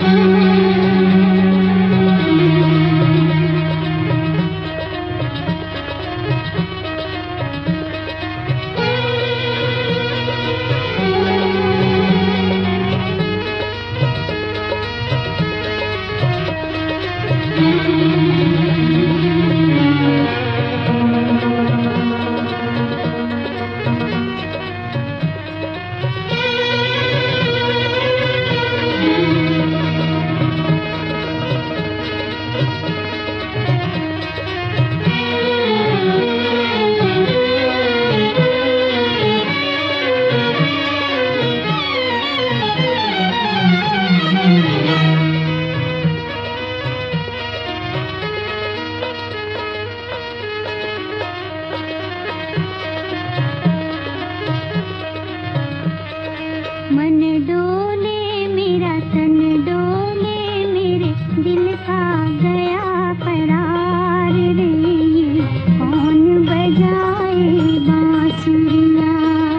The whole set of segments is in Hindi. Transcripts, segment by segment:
मन डोले मेरा तन डोले मेरे दिल का गया करार रे, कौन बजाए बांसुरिया।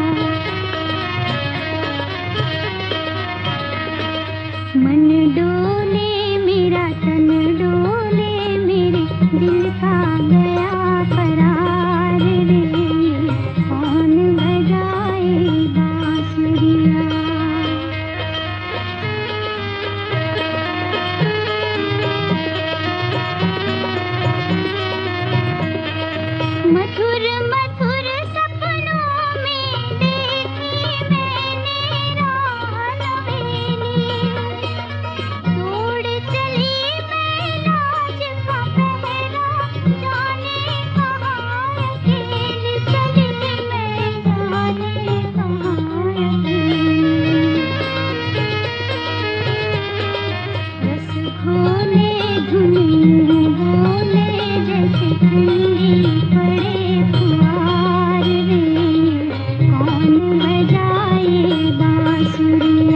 मन डोले मेरा तन डोले मेरे दिल का गया करार रे, कौन बजाए बांसुरिया। मधुर मधुर सपनों में देखी मैंने राह नवेली, तोड़ चली मैं लाज का पहरा, जाने कहाँ अकेली चली मैं, जाने कहाँ अकेली। रस घोले धुनी बोले जैसे ठंडी पड़े फुहार रे, कौन बजाए बांसुरी।